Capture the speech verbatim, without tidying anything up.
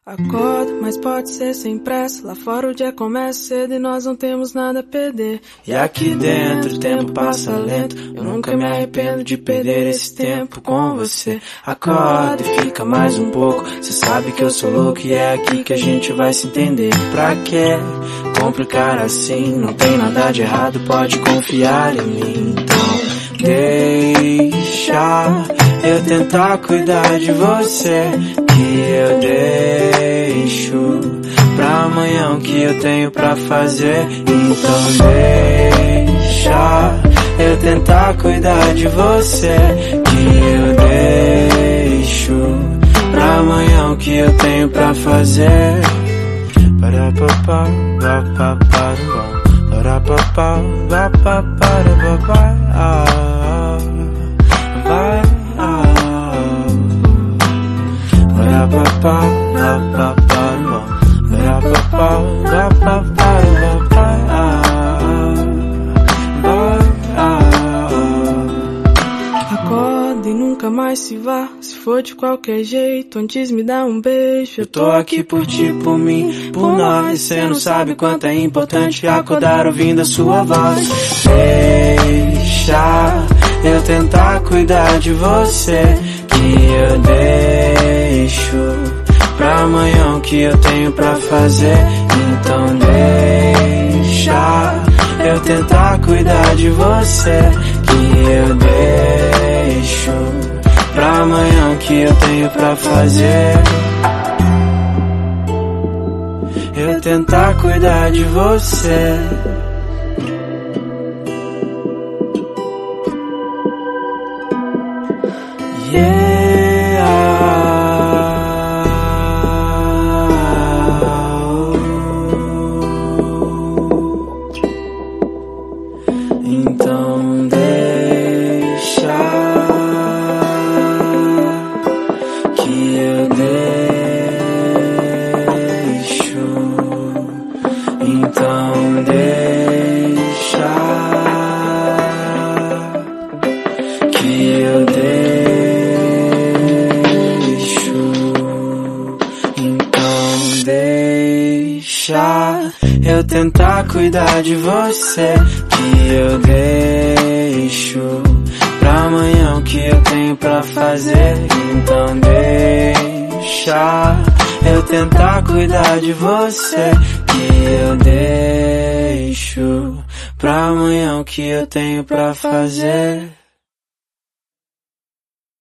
Acordo, mas pode ser sem pressa. Lá fora o dia começa cedo e nós não temos nada a perder. E aqui dentro o tempo passa lento. Eu nunca me arrependo de perder esse tempo com você. Acorda e fica mais um pouco. Cê sabe que eu sou louco e é aqui que a gente vai se entender. Pra que complicar assim? Não tem nada de errado, pode confiar em mim. Então deixa eu tentar cuidar de você, que eu deixo pra amanhã o que eu tenho pra fazer. Então deixa eu tentar cuidar de você, que eu deixo pra amanhã o que eu tenho pra fazer. Para papá, va pa para para papá, va pa para papá, vai. Para papá, va pa para papá, va pa para papá, Acorda e nunca mais se vá. Se for de qualquer jeito, antes me dá um beijo. Eu tô aqui por ti, por mim, por nós. Cê não sabe quanto é importante acordar ouvindo a sua voz. Deixa eu tentar cuidar de você, que eu deixo pra amanhã o que eu tenho pra fazer. Então deixa eu tentar cuidar de você, que eu deixo pra amanhã o que eu tenho pra fazer. Eu tentar cuidar de você. Yeah. Então deixa que eu deixo. Então deixa que eu deixo. Então deixa eu tentar cuidar de você, que eu deixo pra amanhã o que eu tenho pra fazer. Então deixa eu tentar cuidar de você, que eu deixo pra amanhã o que eu tenho pra fazer.